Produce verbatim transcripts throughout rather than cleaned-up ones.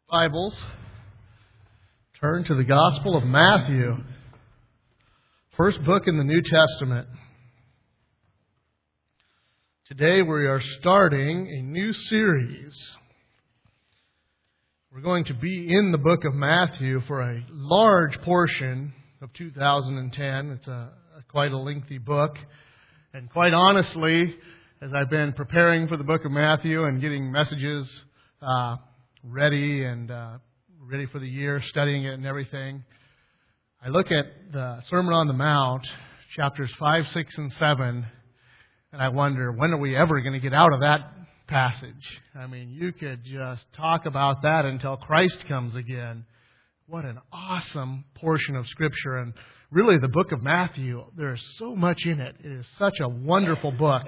Bibles, turn to the Gospel of Matthew, first book in the New Testament. Today we are starting a new series. We're going to be in the book of Matthew for a large portion of two thousand ten. It's a, a quite a lengthy book. And quite honestly, as I've been preparing for the book of Matthew and getting messages uh, ready and uh, ready for the year, studying it and everything, I look at the Sermon on the Mount, chapters five, six, and seven, and I wonder, when are we ever going to get out of that passage? I mean, you could just talk about that until Christ comes again. What an awesome portion of Scripture. And really, the book of Matthew, there is so much in it. It is such a wonderful book.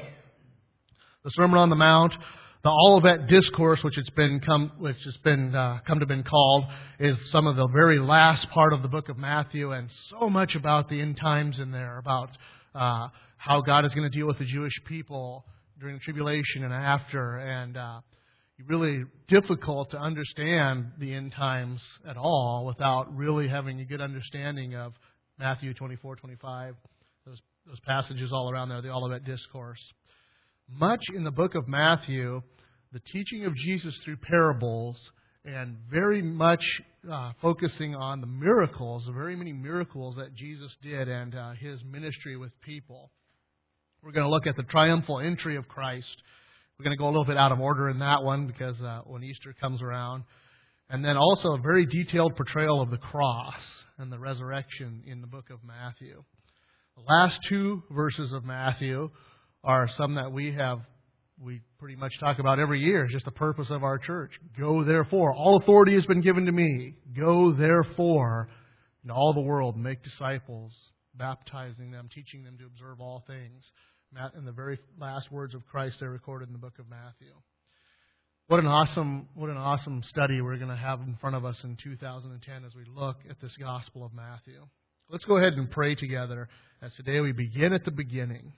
The Sermon on the Mount, the Olivet Discourse, which it's been come, which has been uh, come to been called, is some of the very last part of the book of Matthew, and so much about the end times in there, about uh, how God is going to deal with the Jewish people during the tribulation and after, and uh, really difficult to understand the end times at all without really having a good understanding of Matthew twenty-four, twenty-five, those those passages all around there, the Olivet Discourse. Much in the book of Matthew, the teaching of Jesus through parables, and very much uh, focusing on the miracles, the very many miracles that Jesus did and uh, His ministry with people. We're going to look at the triumphal entry of Christ. We're going to go a little bit out of order in that one because uh, when Easter comes around. And then also a very detailed portrayal of the cross and the resurrection in the book of Matthew. The last two verses of Matthew are some that we have, we pretty much talk about every year. It's just the purpose of our church. Go therefore. All authority has been given to me. Go therefore into all the world, make disciples, baptizing them, teaching them to observe all things. And the very last words of Christ are recorded in the book of Matthew. What an awesome, what an awesome study we're going to have in front of us in two thousand ten as we look at this Gospel of Matthew. Let's go ahead and pray together as today we begin at the beginning.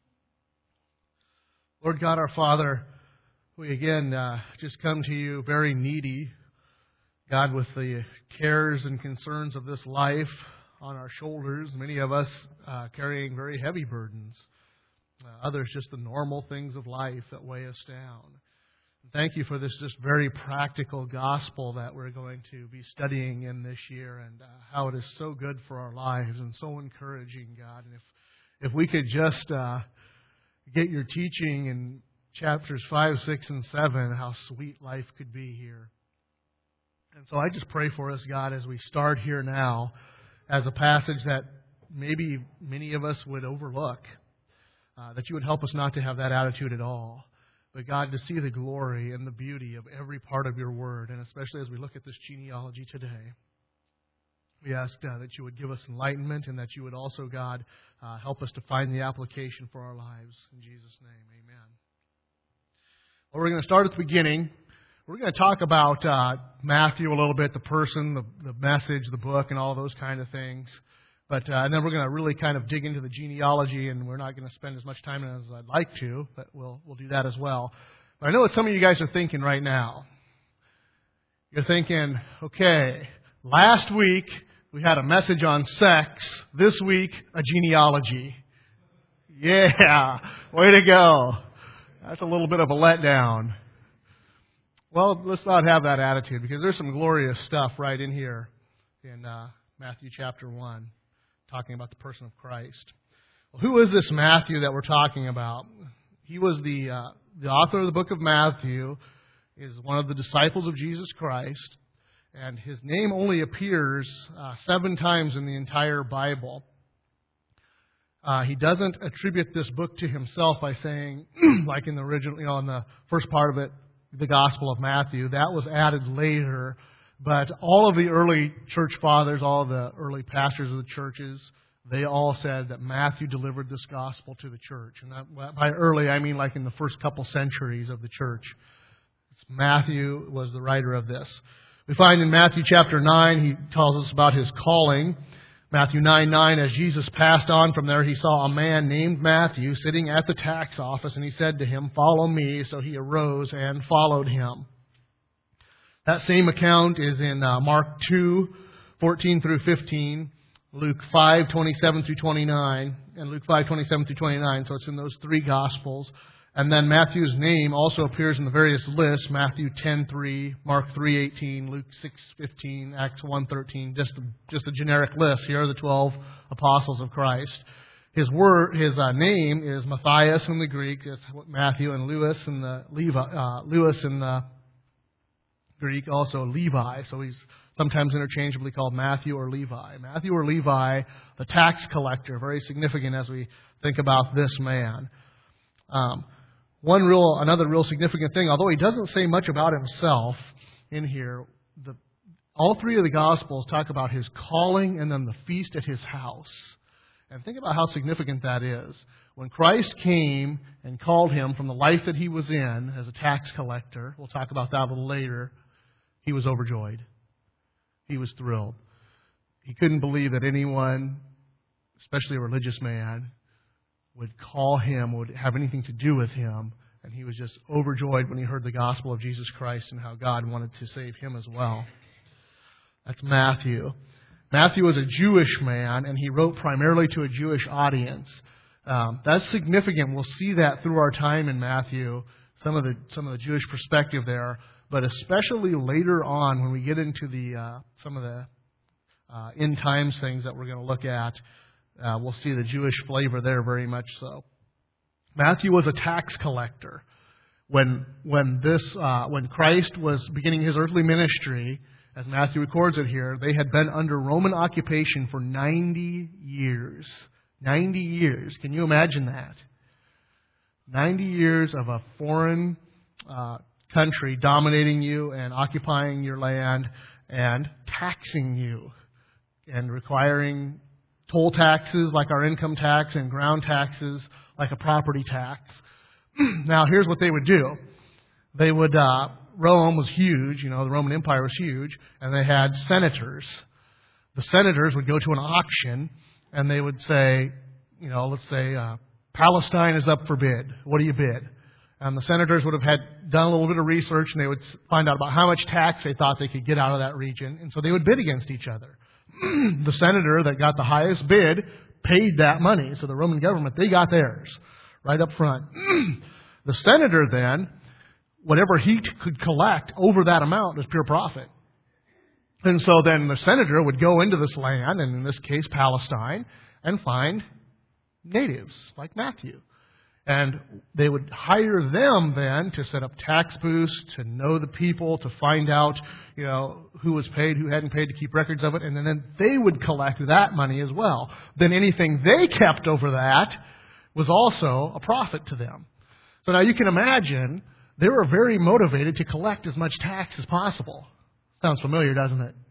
Lord God, our Father, we again uh, just come to you very needy, God, with the cares and concerns of this life on our shoulders, many of us uh, carrying very heavy burdens, uh, others just the normal things of life that weigh us down. Thank you for this just very practical gospel that we're going to be studying in this year, and uh, how it is so good for our lives and so encouraging, God. And if if we could just uh, get your teaching in chapters five, six, and seven, how sweet life could be here. And so I just pray for us, God, as we start here now, as a passage that maybe many of us would overlook, uh, that you would help us not to have that attitude at all. But God, to see the glory and the beauty of every part of your word, and especially as we look at this genealogy today, we ask uh, that you would give us enlightenment, and that you would also, God, uh, help us to find the application for our lives. In Jesus' name, amen. Well, we're going to start at the beginning. We're going to talk about uh, Matthew a little bit, the person, the, the message, the book, and all those kind of things. But uh, and then we're going to really kind of dig into the genealogy, and we're not going to spend as much time as I'd like to, but we'll we'll do that as well. But I know what some of you guys are thinking right now. You're thinking, okay, last week we had a message on sex. This week, a genealogy. Yeah, way to go. That's a little bit of a letdown. Well, let's not have that attitude, because there's some glorious stuff right in here in uh, Matthew chapter one, talking about the person of Christ. Well, who is this Matthew that we're talking about? He was the uh, the author of the book of Matthew, is one of the disciples of Jesus Christ, and his name only appears uh, seven times in the entire Bible. Uh, he doesn't attribute this book to himself by saying, like in the original, you know, in the first part of it, the Gospel of Matthew. That was added later. But all of the early church fathers, all of the early pastors of the churches, they all said that Matthew delivered this gospel to the church. And that, by early, I mean like in the first couple centuries of the church. It's Matthew was the writer of this. We find in Matthew chapter nine, he tells us about his calling. Matthew nine nine, as Jesus passed on from there, he saw a man named Matthew sitting at the tax office, and he said to him, "Follow me." So he arose and followed him. That same account is in uh, Mark two, fourteen through fifteen, Luke five, twenty-seven through twenty-nine, and Luke five, twenty-seven through twenty-nine. So it's in those three Gospels. And then Matthew's name also appears in the various lists: Matthew ten three, Mark three eighteen, Luke six fifteen, Acts one thirteen. Just a, just a generic list. Here are the twelve apostles of Christ. His word, his uh, name is Matthias in the Greek. That's what Matthew, and Lewis in the Levi, uh, Lewis in the Greek, also Levi. So he's sometimes interchangeably called Matthew or Levi. Matthew or Levi, the tax collector, very significant as we think about this man. Um, one real, another real significant thing, although he doesn't say much about himself in here, the, all three of the Gospels talk about his calling and then the feast at his house. And think about how significant that is. When Christ came and called him from the life that he was in as a tax collector, we'll talk about that a little later, he was overjoyed. He was thrilled. He couldn't believe that anyone, especially a religious man, would call him, would have anything to do with him. And he was just overjoyed when he heard the gospel of Jesus Christ and how God wanted to save him as well. That's Matthew. Matthew was a Jewish man, and he wrote primarily to a Jewish audience. Um, that's significant. We'll see that through our time in Matthew, some of the some of the Jewish perspective there. But especially later on, when we get into the uh, some of the uh, end times things that we're going to look at, uh, we'll see the Jewish flavor there very much so. Matthew was a tax collector. When when this uh, when Christ was beginning his earthly ministry, as Matthew records it here, they had been under Roman occupation for ninety years. ninety years. Can you imagine that? ninety years of a foreign uh, country dominating you and occupying your land and taxing you and requiring toll taxes like our income tax and ground taxes like a property tax. Now, here's what they would do. They would... Uh, Rome was huge, you know, the Roman Empire was huge, and they had senators. The senators would go to an auction, and they would say, you know, let's say, uh, Palestine is up for bid. What do you bid? And the senators would have had done a little bit of research, and they would find out about how much tax they thought they could get out of that region, and so they would bid against each other. The senator that got the highest bid paid that money, so the Roman government, they got theirs right up front. The senator then, whatever he could collect over that amount was pure profit. And so then the senator would go into this land, and in this case Palestine, and find natives like Matthew. And they would hire them then to set up tax booths, to know the people, to find out, you know, who was paid, who hadn't paid, to keep records of it. And then they would collect that money as well. Then anything they kept over that was also a profit to them. So now you can imagine they were very motivated to collect as much tax as possible. Sounds familiar, doesn't it?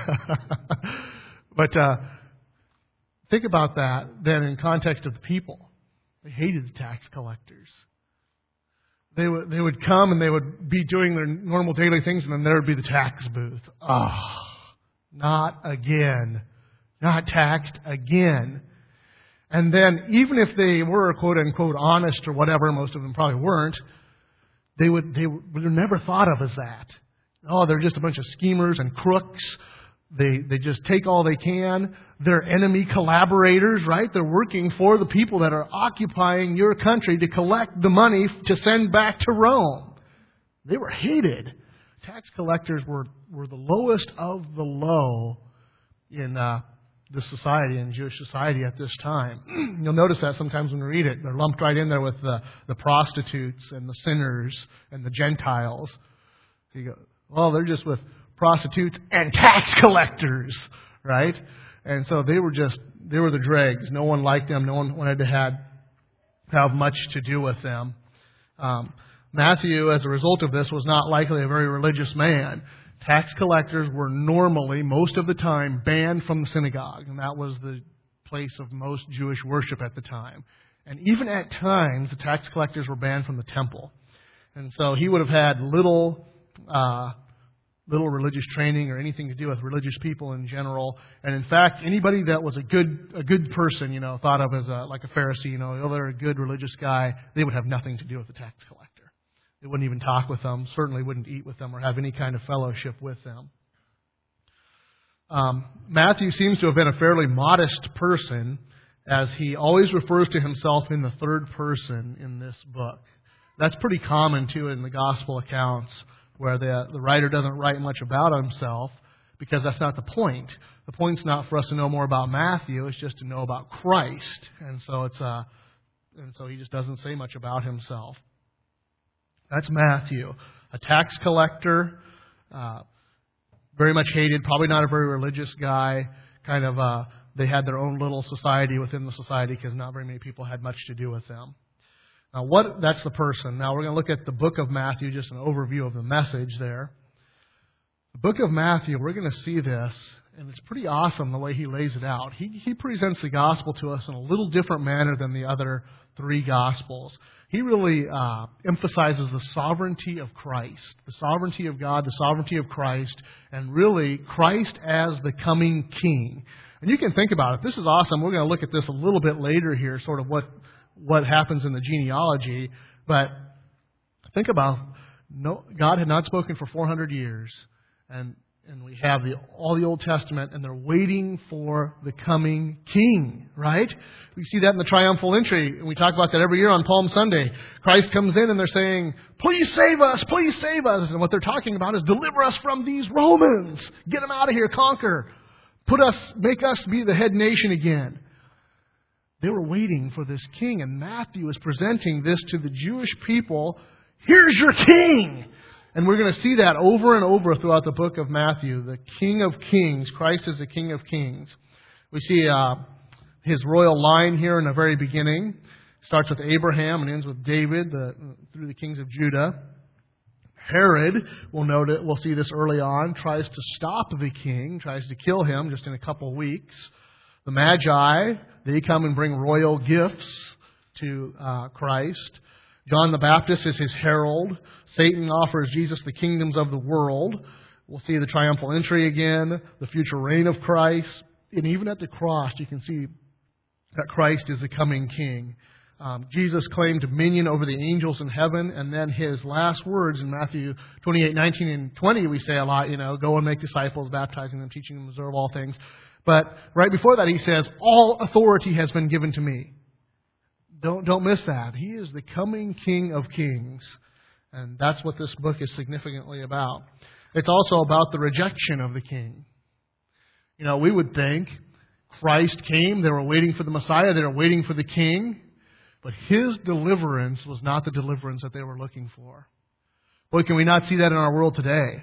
But uh, think about that then in context of the people. They hated the tax collectors. They would they would come and they would be doing their normal daily things, and then there would be the tax booth. Ah, oh, not again. Not taxed again. And then even if they were, quote unquote, honest or whatever, most of them probably weren't, They would they were never thought of as that. Oh, they're just a bunch of schemers and crooks. They they just take all they can. They're enemy collaborators, right? They're working for the people that are occupying your country to collect the money to send back to Rome. They were hated. Tax collectors were, were the lowest of the low in uh, the society, in Jewish society at this time. You'll notice that sometimes when you read it. They're lumped right in there with the, the prostitutes and the sinners and the Gentiles. You go, well, they're just with prostitutes and tax collectors, right? And so they were just, they were the dregs. No one liked them. No one wanted to have, have much to do with them. Um, Matthew, as a result of this, was not likely a very religious man. Tax collectors were normally, most of the time, banned from the synagogue. And that was the place of most Jewish worship at the time. And even at times, the tax collectors were banned from the temple. And so he would have had little uh, little religious training or anything to do with religious people in general. And in fact, anybody that was a good a good person, you know, thought of as a, like a Pharisee, you know, oh, they're a good religious guy, they would have nothing to do with the tax collector. They wouldn't even talk with them, certainly wouldn't eat with them or have any kind of fellowship with them. Um, Matthew seems to have been a fairly modest person, as he always refers to himself in the third person in this book. That's pretty common, too, in the gospel accounts, where the, the writer doesn't write much about himself, because that's not the point. The point's not for us to know more about Matthew, it's just to know about Christ. And so it's uh, and so he just doesn't say much about himself. That's Matthew, a tax collector, uh, very much hated, probably not a very religious guy, kind of uh, they had their own little society within the society because not very many people had much to do with them. Now, what that's the person. Now, we're going to look at the book of Matthew, just an overview of the message there. The book of Matthew, we're going to see this, and it's pretty awesome the way he lays it out. He, he presents the gospel to us in a little different manner than the other three gospels. He really uh, emphasizes the sovereignty of Christ, the sovereignty of God, the sovereignty of Christ, and really Christ as the coming King. And you can think about it. This is awesome. We're going to look at this a little bit later here, sort of what, what happens in the genealogy. But think about, no, God had not spoken for four hundred years. And and we have the, all the Old Testament, and they're waiting for the coming King, right? We see that in the triumphal entry, and we talk about that every year on Palm Sunday. Christ comes in, and they're saying, please save us, please save us. And what they're talking about is deliver us from these Romans. Get them out of here, conquer. Put us, make us be the head nation again. They were waiting for this King, and Matthew is presenting this to the Jewish people. Here's your King! And we're going to see that over and over throughout the book of Matthew. The King of Kings. Christ is the King of Kings. We see uh, his royal line here in the very beginning. Starts with Abraham and ends with David the, through the kings of Judah. Herod, we'll note it, we'll see this early on, tries to stop the king, tries to kill him just in a couple of weeks. The Magi, they come and bring royal gifts to uh, Christ. John the Baptist is his herald. Satan offers Jesus the kingdoms of the world. We'll see the triumphal entry again, the future reign of Christ. And even at the cross, you can see that Christ is the coming King. Um, Jesus claimed dominion over the angels in heaven, and then his last words in Matthew twenty-eight, nineteen, and twenty, we say a lot, you know, go and make disciples, baptizing them, teaching them to observe all things. But right before that, he says, all authority has been given to me. Don't don't miss that. He is the coming King of Kings. And that's what this book is significantly about. It's also about the rejection of the King. You know, we would think Christ came, they were waiting for the Messiah, they were waiting for the King. But His deliverance was not the deliverance that they were looking for. Boy, can we not see that in our world today?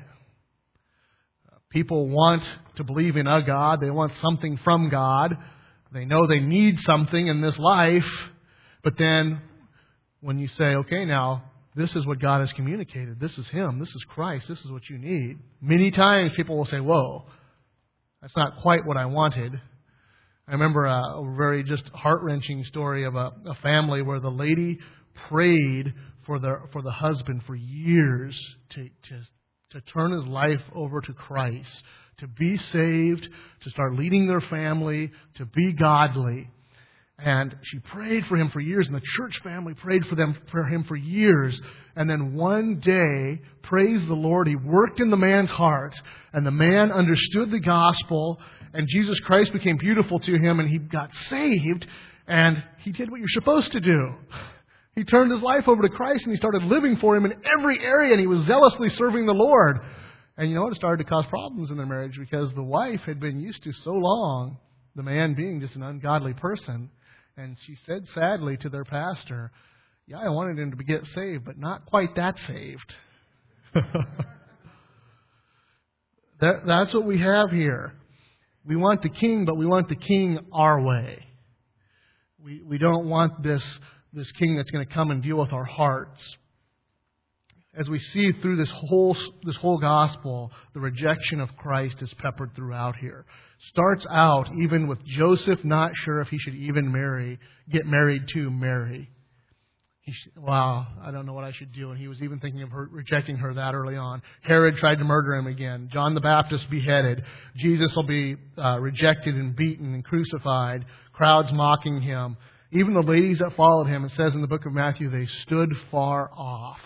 People want to believe in a God. They want something from God. They know they need something in this life. But then when you say, okay, now, this is what God has communicated. This is Him. This is Christ. This is what you need. Many times people will say, whoa, that's not quite what I wanted. I remember a, a very just heart-wrenching story of a, a family where the lady prayed for the for the husband for years to, to to turn his life over to Christ, to be saved, to start leading their family, to be godly. And she prayed for him for years, and the church family prayed for them for him for years. And then one day, praise the Lord, He worked in the man's heart, and the man understood the gospel, and Jesus Christ became beautiful to him, and he got saved, and he did what you're supposed to do. He turned his life over to Christ, and he started living for Him in every area, and he was zealously serving the Lord. And you know what? It started to cause problems in their marriage because the wife had been used to so long, the man being just an ungodly person. And she said sadly to their pastor, yeah, I wanted him to get saved, but not quite that saved. that, that's what we have here. We want the King, but we want the King our way. We we don't want this, this King that's going to come and deal with our hearts. As we see through this whole this whole gospel, the rejection of Christ is peppered throughout here. Starts out even with Joseph not sure if he should even marry, get married to Mary. He should, wow, I don't know what I should do. And he was even thinking of her, rejecting her that early on. Herod tried to murder him again. John the Baptist beheaded. Jesus will be uh, rejected and beaten and crucified. Crowds mocking Him. Even the ladies that followed Him, it says in the book of Matthew, they stood far off.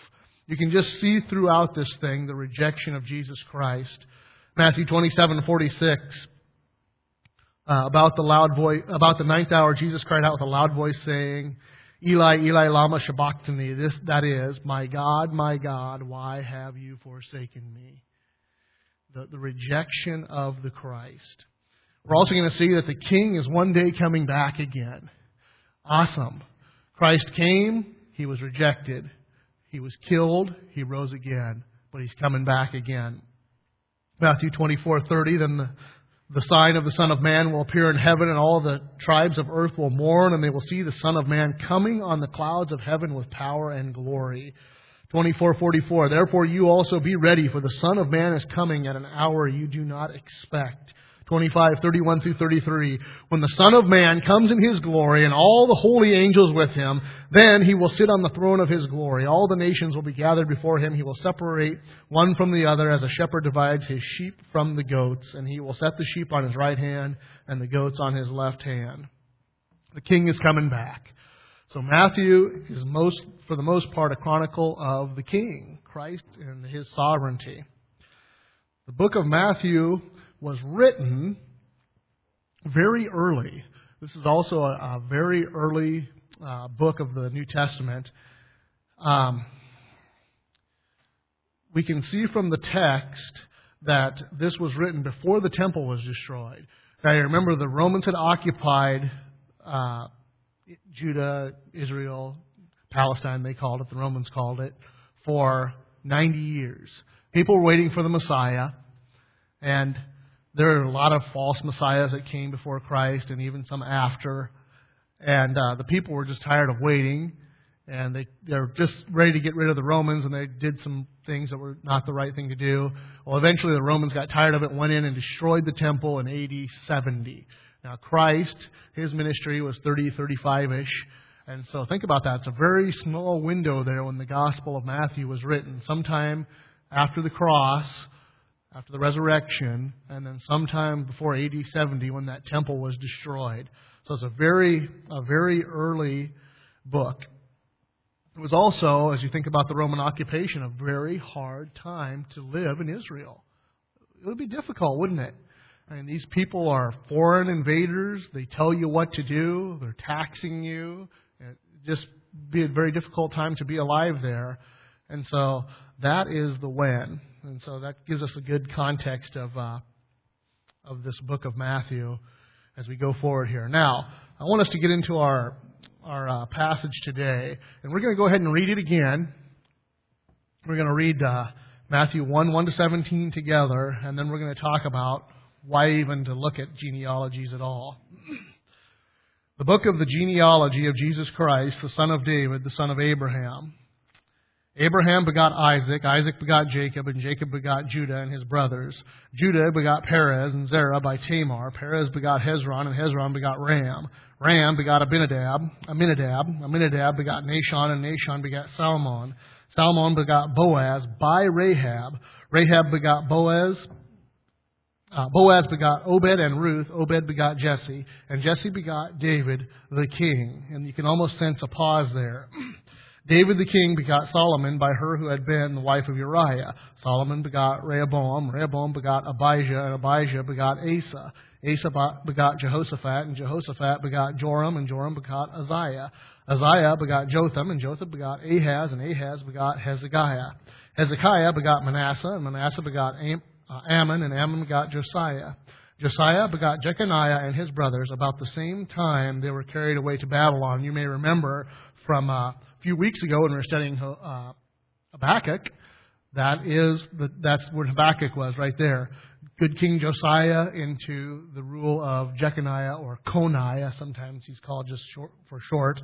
You can just see throughout this thing the rejection of Jesus Christ. Matthew twenty-seven forty-six, uh, about the loud voice, about the ninth hour, Jesus cried out with a loud voice, saying, Eli, Eli, lama sabachthani. This, that is, my God, my God, why have you forsaken me? The, the rejection of the Christ. We're also going to see that the King is one day coming back again. Awesome. Christ came, He was rejected. He was killed, He rose again, but He's coming back again. Matthew twenty-four thirty, then the, the sign of the Son of Man will appear in heaven, and all the tribes of earth will mourn, and they will see the Son of Man coming on the clouds of heaven with power and glory. twenty-four forty-four, therefore you also be ready, for the Son of Man is coming at an hour you do not expect. twenty-five thirty-one through thirty-three, when the Son of Man comes in His glory and all the holy angels with Him, then He will sit on the throne of His glory. All the nations will be gathered before Him. He will separate one from the other as a shepherd divides his sheep from the goats. And He will set the sheep on His right hand and the goats on His left hand. The King is coming back. So Matthew is most, for the most part, a chronicle of the King, Christ and His sovereignty. The book of Matthew was written very early. This is also a, a very early uh, book of the New Testament. Um, we can see from the text that this was written before the temple was destroyed. Now, you remember the Romans had occupied uh, Judah, Israel, Palestine, they called it, the Romans called it, for ninety years. People were waiting for the Messiah, and there are a lot of false messiahs that came before Christ and even some after. And uh, the people were just tired of waiting. And they, they're just ready to get rid of the Romans. And they did some things that were not the right thing to do. Well, eventually the Romans got tired of it, went in and destroyed the temple in A D seventy. Now Christ, His ministry was thirty, thirty-five-ish. And so think about that. It's a very small window there when the Gospel of Matthew was written. Sometime after the cross, after the resurrection, and then sometime before A D seventy when that temple was destroyed. So it's a very, a very early book. It was also, as you think about the Roman occupation, a very hard time to live in Israel. It would be difficult, wouldn't it? I mean, these people are foreign invaders. They tell you what to do. They're taxing you. It just be a very difficult time to be alive there. And so that is the when. And so that gives us a good context of uh, of this book of Matthew as we go forward here. Now, I want us to get into our our uh, passage today, and we're going to go ahead and read it again. We're going to read uh, Matthew one, one to seventeen together, and then we're going to talk about why even to look at genealogies at all. The book of the genealogy of Jesus Christ, the son of David, the son of Abraham. Abraham begot Isaac, Isaac begot Jacob, and Jacob begot Judah and his brothers. Judah begot Perez and Zerah by Tamar. Perez begot Hezron, and Hezron begot Ram. Ram begot Abinadab, Aminadab. Aminadab begot Nahshon, and Nahshon begot Salmon. Salmon begot Boaz by Rahab. Rahab begot Boaz. Uh, Boaz begot Obed and Ruth. Obed begot Jesse. And Jesse begot David the king. And you can almost sense a pause there. David the king begot Solomon by her who had been the wife of Uriah. Solomon begot Rehoboam. Rehoboam begot Abijah, and Abijah begot Asa. Asa begot Jehoshaphat, and Jehoshaphat begot Joram, and Joram begot Uzziah. Uzziah begot Jotham, and Jotham begot Ahaz, and Ahaz begot Hezekiah. Hezekiah begot Manasseh, and Manasseh begot Am- uh, Ammon, and Ammon begot Josiah. Josiah begot Jeconiah and his brothers. About the same time they were carried away to Babylon. You may remember from uh, a few weeks ago when we were studying uh, Habakkuk, that is the, that's where Habakkuk was right there. Good King Josiah into the rule of Jeconiah, or Coniah, sometimes he's called just short, for short.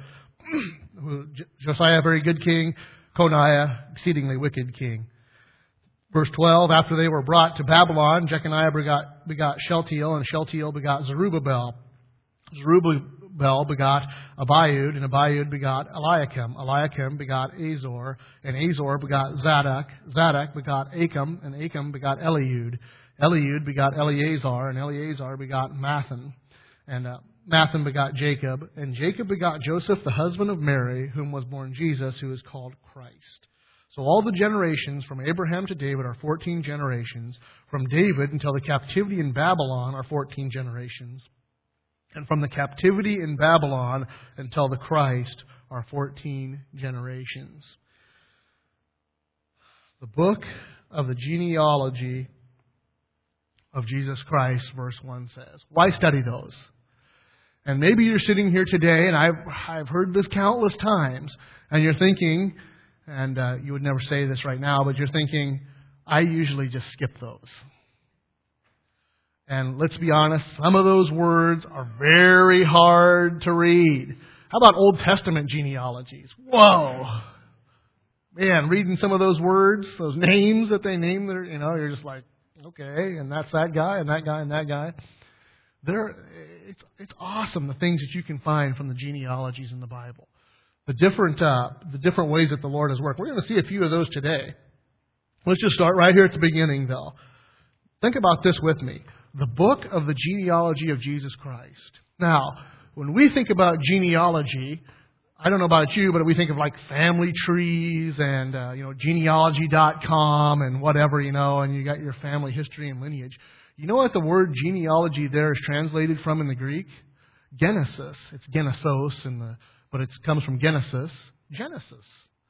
Josiah, very good king. Coniah, exceedingly wicked king. Verse twelve, after they were brought to Babylon, Jeconiah begot, begot Shealtiel, and Shealtiel begot Zerubbabel. Zerubbabel begot Abiud, and Abiud begot Eliakim. Eliakim begot Azor, and Azor begot Zadok. Zadok begot Achim, and Achim begot Eliud. Eliud begot Eleazar, and Eleazar begot Mathan. And uh, Mathan begot Jacob, and Jacob begot Joseph, the husband of Mary, whom was born Jesus, who is called Christ. So all the generations from Abraham to David are fourteen generations. From David until the captivity in Babylon are fourteen generations. And from the captivity in Babylon until the Christ are fourteen generations. The book of the genealogy of Jesus Christ, verse one says. Why study those? And maybe you're sitting here today, and I've, I've heard this countless times, and you're thinking, and uh, you would never say this right now, but you're thinking, I usually just skip those. And let's be honest, some of those words are very hard to read. How about Old Testament genealogies? Whoa! Man, reading some of those words, those names that they name, their, you know, you're just like, okay, and that's that guy, and that guy, and that guy. There, it's it's awesome the things that you can find from the genealogies in the Bible, the different uh, the different ways that the Lord has worked. We're going to see a few of those today. Let's just start right here at the beginning, though. Think about this with me: the book of the genealogy of Jesus Christ. Now, when we think about genealogy, I don't know about you, but we think of like family trees and uh, you know genealogy dot com and whatever, you know, and you got your family history and lineage. You know what the word genealogy there is translated from in the Greek? Genesis. It's genesos, in the, but it comes from Genesis. Genesis.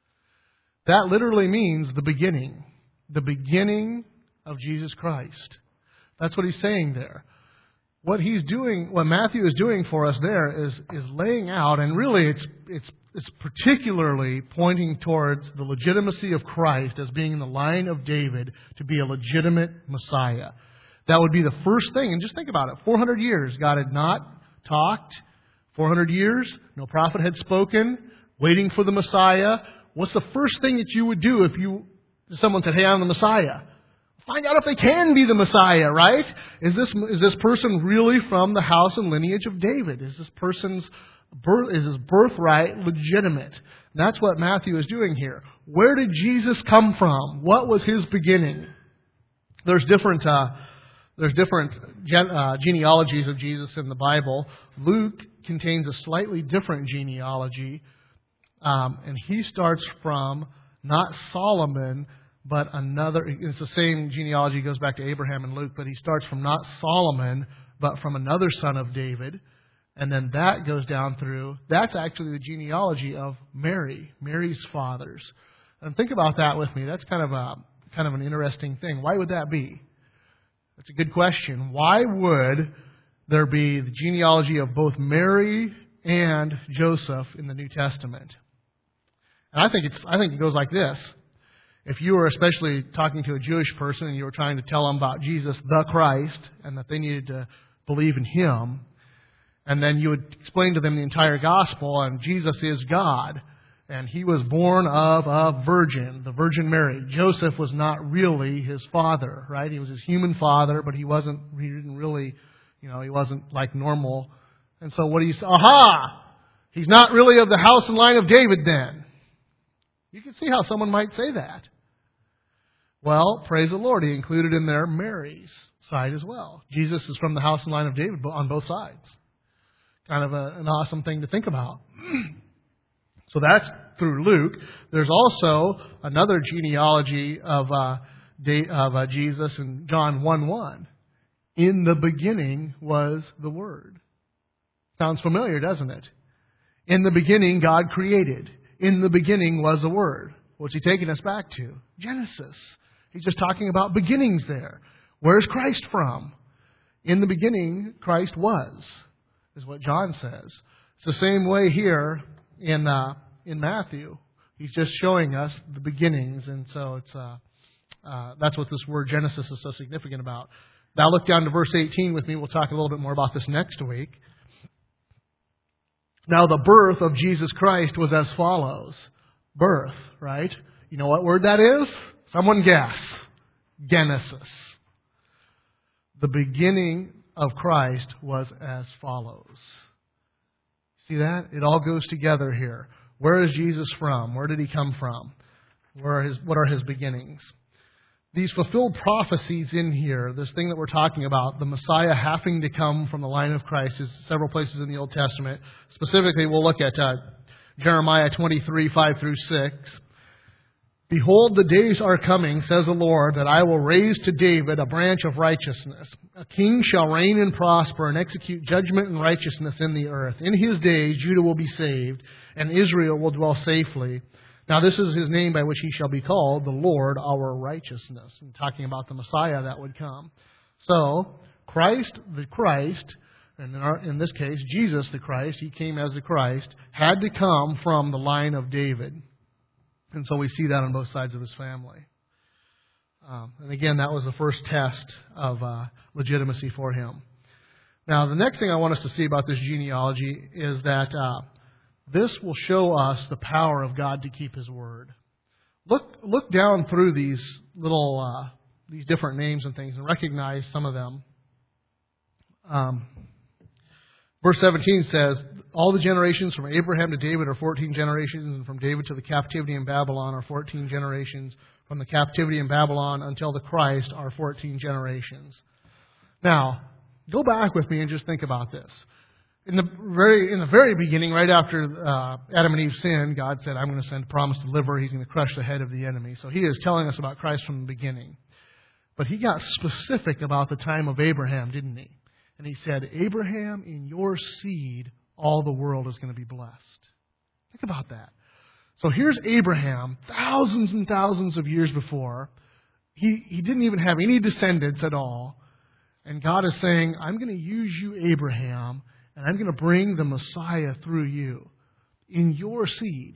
That literally means the beginning. The beginning of Jesus Christ. That's what he's saying there. What he's doing, what Matthew is doing for us there is, is laying out, and really it's, it's, it's particularly pointing towards the legitimacy of Christ as being in the line of David to be a legitimate Messiah. That would be the first thing. And just think about it. four hundred years, God had not talked. four hundred years, no prophet had spoken, waiting for the Messiah. What's the first thing that you would do if you if someone said, hey, I'm the Messiah? Find out if they can be the Messiah, right? Is this is this person really from the house and lineage of David? Is this person's birth, is his birthright legitimate? That's what Matthew is doing here. Where did Jesus come from? What was his beginning? There's different uh, there's different gen, uh, genealogies of Jesus in the Bible. Luke contains a slightly different genealogy, um, and he starts from not Solomon, but another. It's the same genealogy, goes back to Abraham and Luke, but he starts from not Solomon, but from another son of David. And then that goes down through, that's actually the genealogy of Mary, Mary's fathers. And think about that with me. That's kind of a kind of an interesting thing. Why would that be? That's a good question. Why would there be the genealogy of both Mary and Joseph in the New Testament? And I think it's I think it goes like this. If you were especially talking to a Jewish person and you were trying to tell them about Jesus, the Christ, and that they needed to believe in Him, and then you would explain to them the entire gospel, and Jesus is God, and He was born of a virgin, the Virgin Mary. Joseph was not really His father, right? He was His human father, but he wasn't, he didn't really, you know, he wasn't like normal. And so what do you say? Aha! He's not really of the house and line of David then. You can see how someone might say that. Well, praise the Lord, He included in there Mary's side as well. Jesus is from the house and line of David on both sides. Kind of a, an awesome thing to think about. So that's through Luke. There's also another genealogy of uh, of uh, Jesus in John one one. In the beginning was the Word. Sounds familiar, doesn't it? In the beginning, God created. In the beginning was the Word. What's He taking us back to? Genesis. He's just talking about beginnings there. Where's Christ from? In the beginning, Christ was, is what John says. It's the same way here in uh, in Matthew. He's just showing us the beginnings, and so it's uh, uh, that's what this word Genesis is so significant about. Now look down to verse eighteen with me. We'll talk a little bit more about this next week. Now the birth of Jesus Christ was as follows. Birth, right? You know what word that is? Someone guess. Genesis. The beginning of Christ was as follows. See that? It all goes together here. Where is Jesus from? Where did He come from? Where are his, what are His beginnings? These fulfilled prophecies in here, this thing that we're talking about, the Messiah having to come from the line of Christ, is several places in the Old Testament. Specifically, we'll look at uh, Jeremiah twenty-three, five through six. Behold, the days are coming, says the Lord, that I will raise to David a branch of righteousness. A king shall reign and prosper and execute judgment and righteousness in the earth. In his days Judah will be saved, and Israel will dwell safely. Now this is his name by which he shall be called, the Lord our righteousness. And talking about the Messiah that would come. So, Christ the Christ, and in, our, in this case, Jesus the Christ, he came as the Christ, had to come from the line of David. And so we see that on both sides of his family. Um, and again, that was the first test of uh, legitimacy for him. Now, the next thing I want us to see about this genealogy is that uh, this will show us the power of God to keep His word. Look, look down through these little, uh, these different names and things, and recognize some of them. Um, verse seventeen says, all the generations from Abraham to David are fourteen generations, and from David to the captivity in Babylon are fourteen generations. From the captivity in Babylon until the Christ are fourteen generations. Now, go back with me and just think about this. In the very in the very beginning, right after uh, Adam and Eve sinned, God said, I'm going to send a promised deliverer. He's going to crush the head of the enemy. So He is telling us about Christ from the beginning. But He got specific about the time of Abraham, didn't He? And He said, Abraham, in your seed, all the world is going to be blessed. Think about that. So here's Abraham, thousands and thousands of years before. He, he didn't even have any descendants at all. And God is saying, I'm going to use you, Abraham, and I'm going to bring the Messiah through you, in your seed.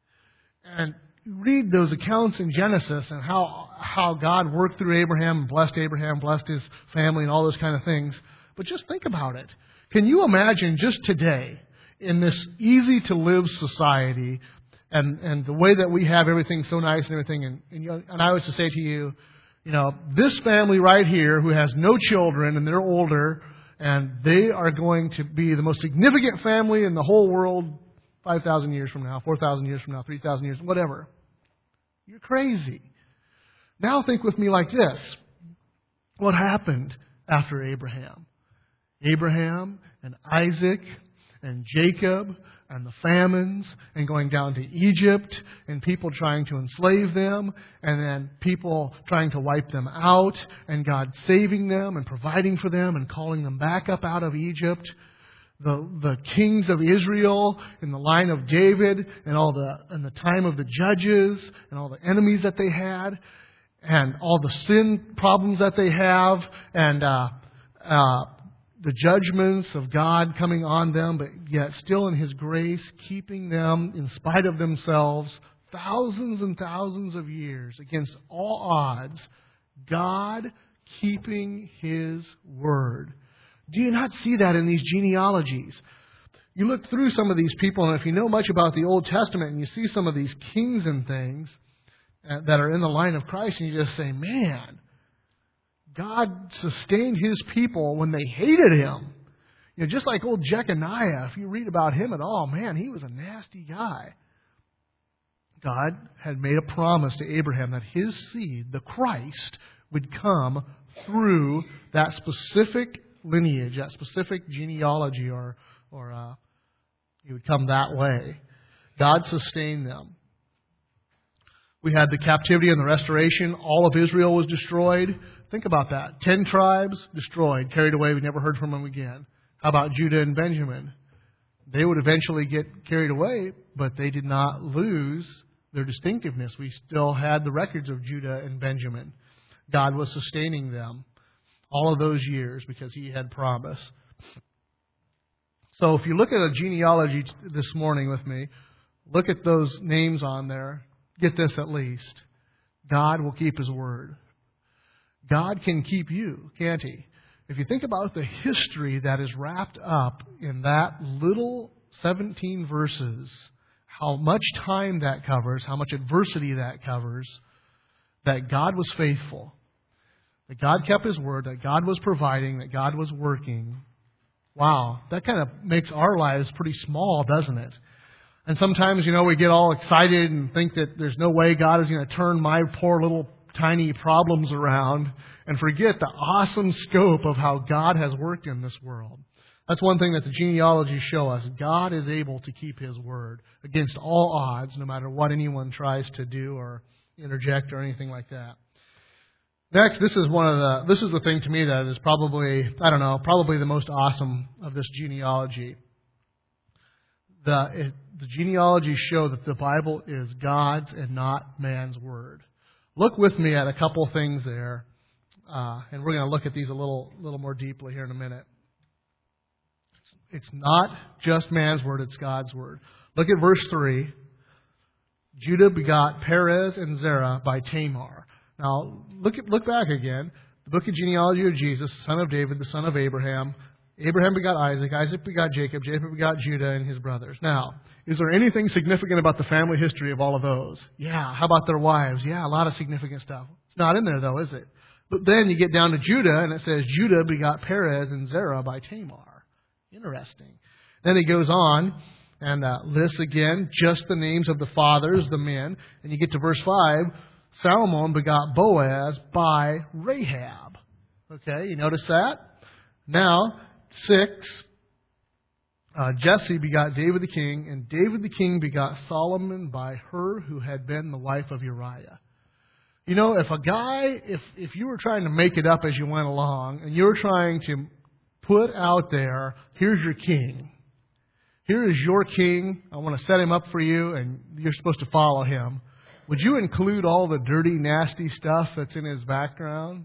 And you read those accounts in Genesis and how, how God worked through Abraham, and blessed Abraham, blessed his family, and all those kind of things. But just think about it. Can you imagine just today, in this easy-to-live society, and, and the way that we have everything so nice and everything, and, and, you know, and I was to say to you, you know, this family right here who has no children and they're older, and they are going to be the most significant family in the whole world five thousand years from now, four thousand years from now, three thousand years, whatever. You're crazy. Now think with me like this. What happened after Abraham? Abraham and Isaac and Jacob and the famines and going down to Egypt and people trying to enslave them and then people trying to wipe them out and God saving them and providing for them and calling them back up out of Egypt. The the kings of Israel in the line of David and all the and the time of the judges and all the enemies that they had and all the sin problems that they have and uh, uh, the judgments of God coming on them, but yet still in His grace, keeping them in spite of themselves, thousands and thousands of years against all odds, God keeping His word. Do you not see that in these genealogies? You look through some of these people, and if you know much about the Old Testament, and you see some of these kings and things that are in the line of Christ, and you just say, man, God sustained His people when they hated Him. You know, just like old Jeconiah, if you read about him at all, man, he was a nasty guy. God had made a promise to Abraham that his seed, the Christ, would come through that specific lineage, that specific genealogy, or or uh, he would come that way. God sustained them. We had the captivity and the restoration. All of Israel was destroyed. Think about that. Ten tribes destroyed, carried away. We never heard from them again. How about Judah and Benjamin? They would eventually get carried away, but they did not lose their distinctiveness. We still had the records of Judah and Benjamin. God was sustaining them all of those years because He had promised. So if you look at a genealogy this morning with me, look at those names on there. Get this at least. God will keep His word. God can keep you, can't He? If you think about the history that is wrapped up in that little seventeen verses, how much time that covers, how much adversity that covers, that God was faithful, that God kept His word, that God was providing, that God was working. Wow, that kind of makes our lives pretty small, doesn't it? And sometimes, you know, we get all excited and think that there's no way God is going to turn my poor little tiny problems around and forget the awesome scope of how God has worked in this world. That's one thing that the genealogies show us. God is able to keep His word against all odds, no matter what anyone tries to do or, interject or anything like that. Next, this is one of the, this is the thing to me that is probably, I don't know, probably the most awesome of this genealogy. The, it, the genealogies show that the Bible is God's and not man's word. Look with me at a couple things there, uh, and we're going to look at these a little, little more deeply here in a minute. It's, it's not just man's word, it's God's word. Look at verse three. Judah begot Perez and Zerah by Tamar. Now, look at, look back again. The book of genealogy of Jesus, son of David, the son of Abraham. Abraham begot Isaac. Isaac begot Jacob. Jacob begot Judah and his brothers. Now, is there anything significant about the family history of all of those? Yeah. How about their wives? Yeah, a lot of significant stuff. It's not in there, though, is it? But then you get down to Judah, and it says Judah begot Perez and Zerah by Tamar. Interesting. Then it goes on and uh, lists again just the names of the fathers, the men. And you get to verse five. Salmon begot Boaz by Rahab. Okay, you notice that? Now, six, uh, Jesse begot David the king, and David the king begot Solomon by her who had been the wife of Uriah. You know, if a guy, if, if you were trying to make it up as you went along, and you were trying to put out there, here's your king. Here is your king. I want to set him up for you, and you're supposed to follow him. Would you include all the dirty, nasty stuff that's in his background?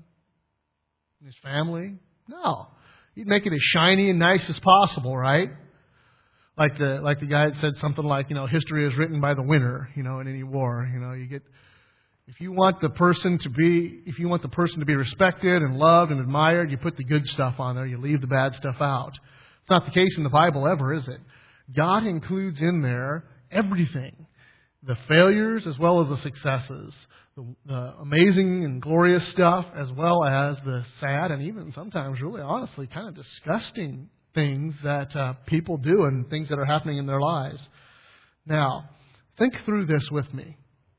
In his family? No. You'd make it as shiny and nice as possible, right? Like the like the guy that said something like, you know, history is written by the winner, you know, in any war. You know, you get if you want the person to be if you want the person to be respected and loved and admired, you put the good stuff on there, you leave the bad stuff out. It's not the case in the Bible ever, is it? God includes in there everything. The failures as well as the successes, the, the amazing and glorious stuff as well as the sad and even sometimes really honestly kind of disgusting things that uh, people do and things that are happening in their lives. Now, think through this with me.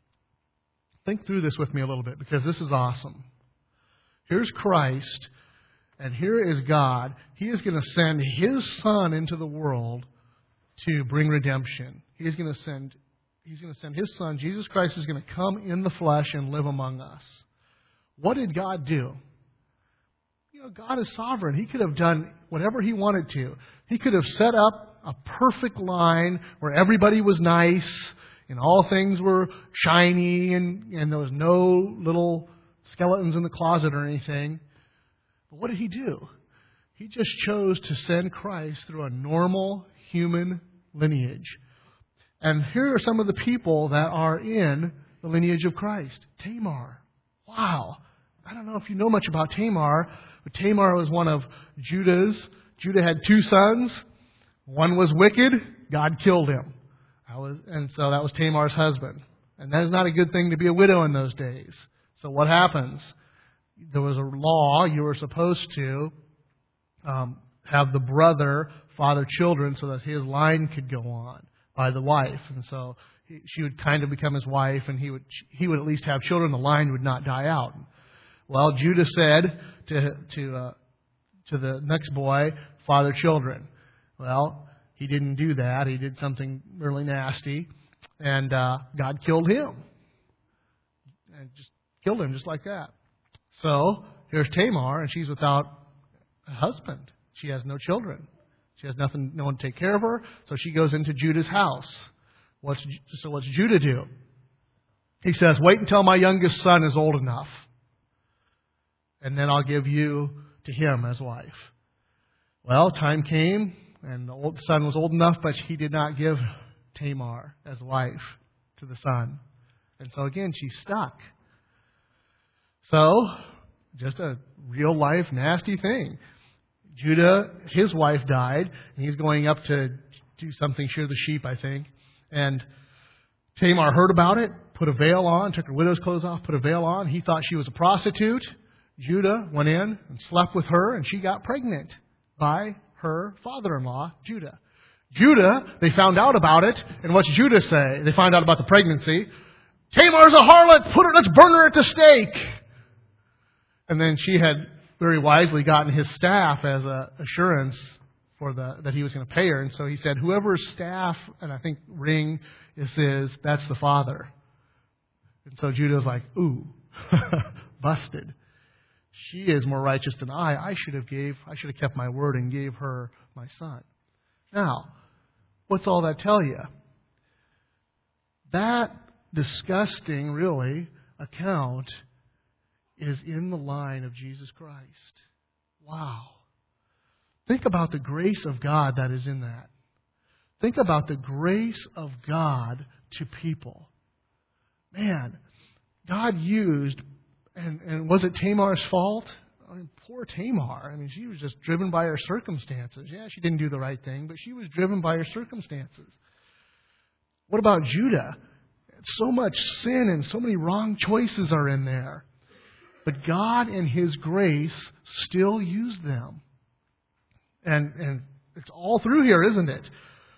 Think through this with me a little bit because this is awesome. Here's Christ and here is God. He is going to send His Son into the world to bring redemption. He is going to send He's going to send His Son. Jesus Christ is going to come in the flesh and live among us. What did God do? You know, God is sovereign. He could have done whatever He wanted to. He could have set up a perfect line where everybody was nice and all things were shiny and, and there was no little skeletons in the closet or anything. But what did He do? He just chose to send Christ through a normal human lineage. And here are some of the people that are in the lineage of Christ. Tamar. Wow. I don't know if you know much about Tamar, but Tamar was one of Judah's. Judah had two sons. One was wicked. God killed him. That was, and so that was Tamar's husband. And that is not a good thing to be a widow in those days. So what happens? There was a law. You were supposed to um, have the brother father children so that his line could go on by the wife. And so he, she would kind of become his wife and he would he would at least have children. The line would not die out. Well, Judah said to to uh, to the next boy, father children. Well, he didn't do that. He did something really nasty. And uh, God killed him. And just killed him just like that. So here's Tamar and she's without a husband. She has no children. She has nothing, no one to take care of her, so she goes into Judah's house. What's, so what's Judah do? He says, wait until my youngest son is old enough, and then I'll give you to him as wife. Well, time came, and the old son was old enough, but he did not give Tamar as wife to the son. And so again, she's stuck. So, just a real life nasty thing. Judah, his wife died, and he's going up to do something, shear the sheep, I think. And Tamar heard about it, put a veil on, took her widow's clothes off, put a veil on. He thought she was a prostitute. Judah went in and slept with her, and she got pregnant by her father-in-law, Judah. Judah, they found out about it, and what's Judah say? They find out about the pregnancy. Tamar's a harlot, put her, let's burn her at the stake. And then she had very wisely gotten his staff as a assurance for the that he was going to pay her. And so he said, whoever's staff and I think ring this is, that's the father. And so Judah's like, ooh, busted. She is more righteous than I. I should have gave, I should have kept my word and gave her my son. Now, what's all that tell you? That disgusting, really, account is in the line of Jesus Christ. Wow. Think about the grace of God that is in that. Think about the grace of God to people. Man, God used, and, and was it Tamar's fault? I mean, poor Tamar. I mean, she was just driven by her circumstances. Yeah, she didn't do the right thing, but she was driven by her circumstances. What about Judah? So much sin and so many wrong choices are in there. But God in His grace still used them. And, and it's all through here, isn't it?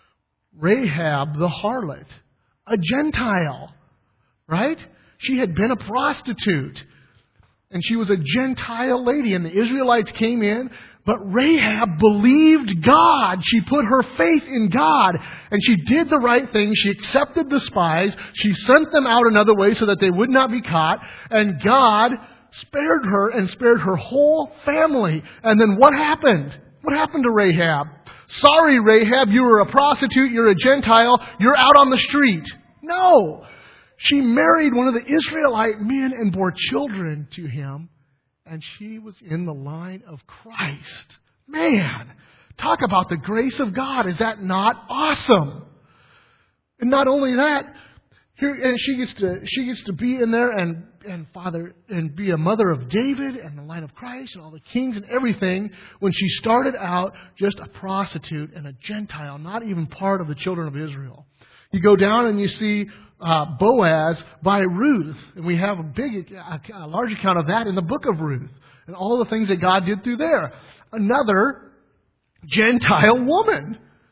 Rahab the harlot, a Gentile, right? She had been a prostitute. And she was a Gentile lady. And the Israelites came in. But Rahab believed God. She put her faith in God. And she did the right thing. She accepted the spies. She sent them out another way so that they would not be caught. And God spared her and spared her whole family. And then what happened? What happened to Rahab? Sorry, Rahab, you were a prostitute. You're a Gentile. You're out on the street. No. She married one of the Israelite men and bore children to him. And she was in the line of Christ. Man, talk about the grace of God. Is that not awesome? And not only that, here and she gets to she gets to be in there and, and father and be a mother of David and the line of Christ and all the kings and everything when she started out just a prostitute and a Gentile, not even part of the children of Israel. You go down and you see Uh, Boaz by Ruth. And we have a big, a, a large account of that in the book of Ruth. And all the things that God did through there. Another Gentile woman.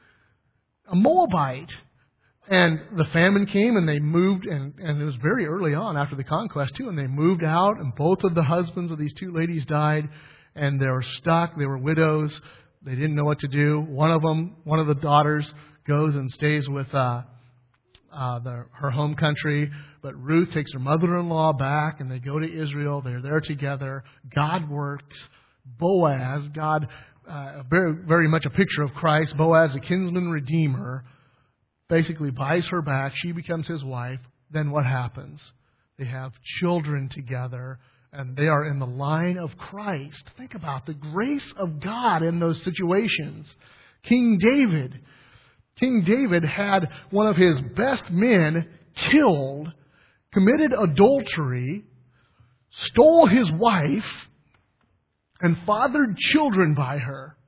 A Moabite. And the famine came and they moved, and, and it was very early on after the conquest too, and they moved out and both of the husbands of these two ladies died and they were stuck. They were widows. They didn't know what to do. One of them, one of the daughters goes and stays with uh Uh, the, her home country, but Ruth takes her mother-in-law back and they go to Israel. They're there together. God works. Boaz, God, uh, very, very much a picture of Christ. Boaz, a kinsman redeemer, basically buys her back. She becomes his wife. Then what happens? They have children together and they are in the line of Christ. Think about the grace of God in those situations. King David. King David had one of his best men killed, committed adultery, stole his wife, and fathered children by her.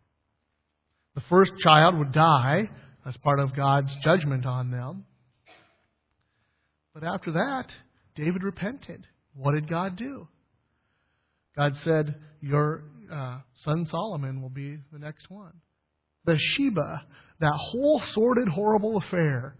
The first child would die as part of God's judgment on them. But after that, David repented. What did God do? God said, your uh, son Solomon will be the next one. Bathsheba, that whole sordid, horrible affair.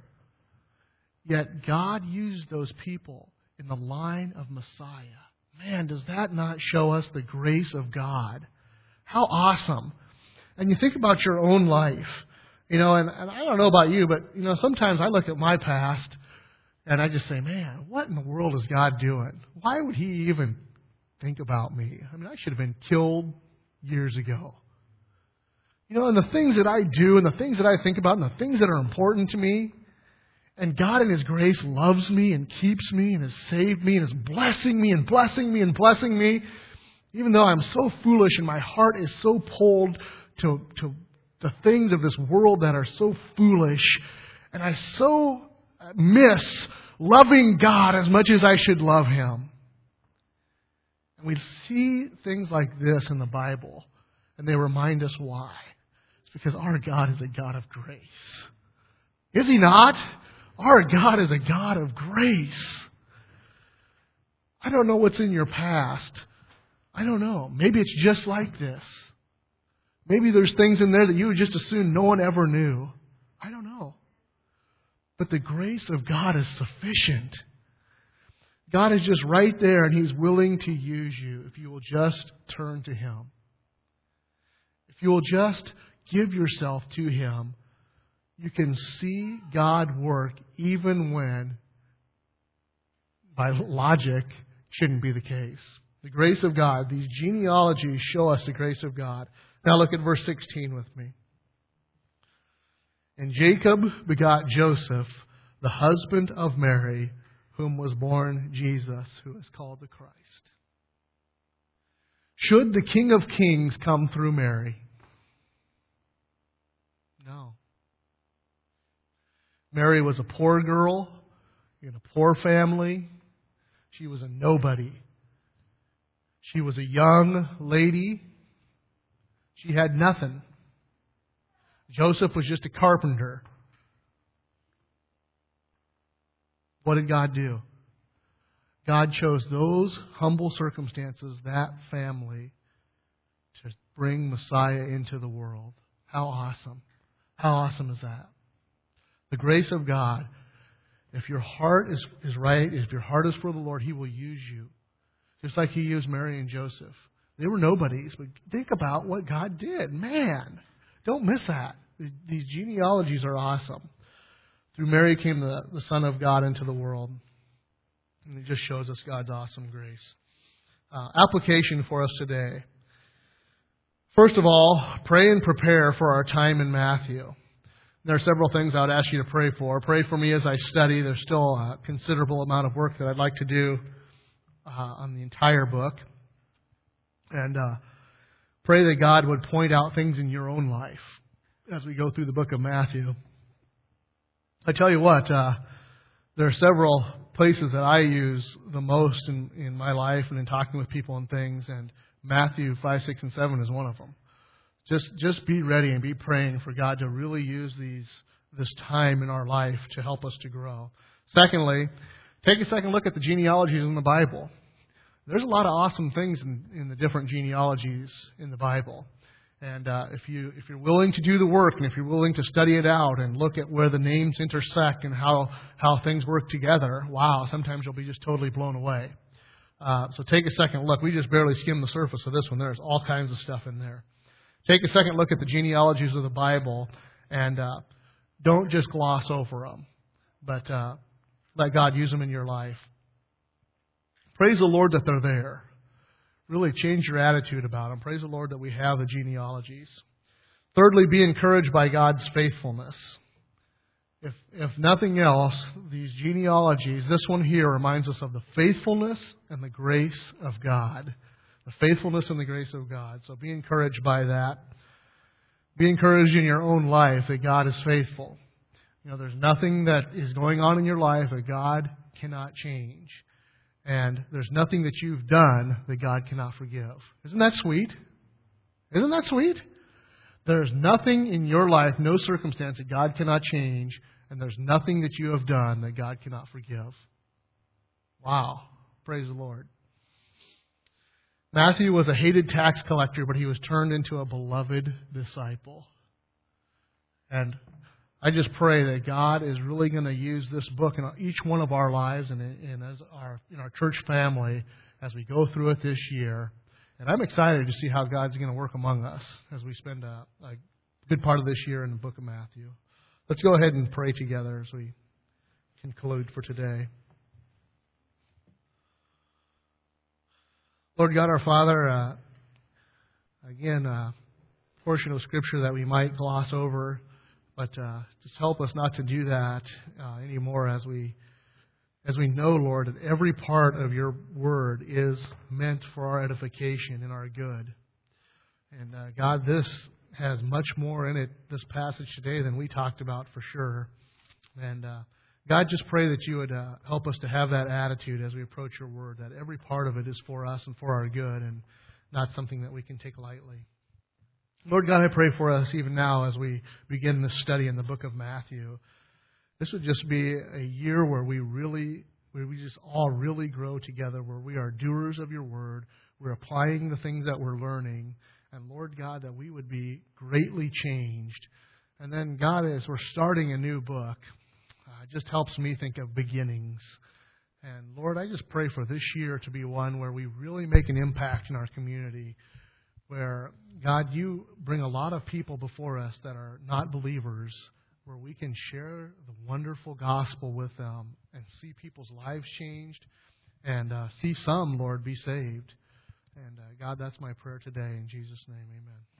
Yet God used those people in the line of Messiah. Man, does that not show us the grace of God? How awesome. And you think about your own life. You know, and, and I don't know about you, but, you know, sometimes I look at my past and I just say, man, what in the world is God doing? Why would He even think about me? I mean, I should have been killed years ago. You know, and the things that I do and the things that I think about and the things that are important to me. And God in His grace loves me and keeps me and has saved me and is blessing me and blessing me and blessing me. Even though I'm so foolish and my heart is so pulled to, to the things of this world that are so foolish. And I so miss loving God as much as I should love Him. And we see things like this in the Bible. And they remind us why. Because our God is a God of grace. Is He not? Our God is a God of grace. I don't know what's in your past. I don't know. Maybe it's just like this. Maybe there's things in there that you would just assume no one ever knew. I don't know. But the grace of God is sufficient. God is just right there and He's willing to use you if you will just turn to Him. If you will just give yourself to Him, you can see God work even when, by logic, shouldn't be the case. The grace of God, these genealogies show us the grace of God. Now look at verse sixteen with me. And Jacob begot Joseph, the husband of Mary, whom was born Jesus, who is called the Christ. Should the King of Kings come through Mary? No. Mary was a poor girl in a poor family. She was a nobody. She was a young lady. She had nothing. Joseph was just a carpenter. What did God do? God chose those humble circumstances, that family, to bring Messiah into the world. How awesome. How awesome is that? The grace of God. If your heart is, is right, if your heart is for the Lord, He will use you. Just like He used Mary and Joseph. They were nobodies, but think about what God did. Man, don't miss that. These genealogies are awesome. Through Mary came the, the Son of God into the world. And it just shows us God's awesome grace. Uh, application for us today. First of all, pray and prepare for our time in Matthew. There are several things I would ask you to pray for. Pray for me as I study. There's still a considerable amount of work that I'd like to do uh, on the entire book. And uh, pray that God would point out things in your own life as we go through the book of Matthew. I tell you what, uh, there are several places that I use the most in, in my life and in talking with people and things, and Matthew five, six, and seven is one of them. Just just be ready and be praying for God to really use these this time in our life to help us to grow. Secondly, take a second look at the genealogies in the Bible. There's a lot of awesome things in, in the different genealogies in the Bible. And uh, if you if you're willing to do the work and if you're willing to study it out and look at where the names intersect and how, how things work together, wow, sometimes you'll be just totally blown away. Uh, so take a second look. We just barely skimmed the surface of this one. There's all kinds of stuff in there. Take a second look at the genealogies of the Bible and uh, don't just gloss over them, but uh, let God use them in your life. Praise the Lord that they're there. Really change your attitude about them. Praise the Lord that we have the genealogies. Thirdly, be encouraged by God's faithfulness. If if nothing else, these genealogies, this one here reminds us of the faithfulness and the grace of God. The faithfulness and the grace of God. So be encouraged by that. Be encouraged in your own life that God is faithful. You know, there's nothing that is going on in your life that God cannot change. And there's nothing that you've done that God cannot forgive. Isn't that sweet? Isn't that sweet? There's nothing in your life, no circumstance that God cannot change, and there's nothing that you have done that God cannot forgive. Wow. Praise the Lord. Matthew was a hated tax collector, but he was turned into a beloved disciple. And I just pray that God is really going to use this book in each one of our lives and in, as our, in our church family as we go through it this year. And I'm excited to see how God's going to work among us as we spend a, a good part of this year in the book of Matthew. Let's go ahead and pray together as we conclude for today. Lord God, our Father, uh, again, a portion of Scripture that we might gloss over, but uh, just help us not to do that uh, anymore as we as we know, Lord, that every part of your word is meant for our edification and our good. And uh, God, this has much more in it, this passage today, than we talked about for sure. And uh, God, just pray that you would uh, help us to have that attitude as we approach your word, that every part of it is for us and for our good and not something that we can take lightly. Lord God, I pray for us even now as we begin this study in the book of Matthew. This would just be a year where we really, where we just all really grow together, where we are doers of your word, we're applying the things that we're learning, and Lord God, that we would be greatly changed. And then God, as we're starting a new book, uh, it just helps me think of beginnings. And Lord, I just pray for this year to be one where we really make an impact in our community, where, God, you bring a lot of people before us that are not believers, where we can share the wonderful gospel with them and see people's lives changed and uh, see some, Lord, be saved. And uh, God, that's my prayer today. In Jesus' name, amen.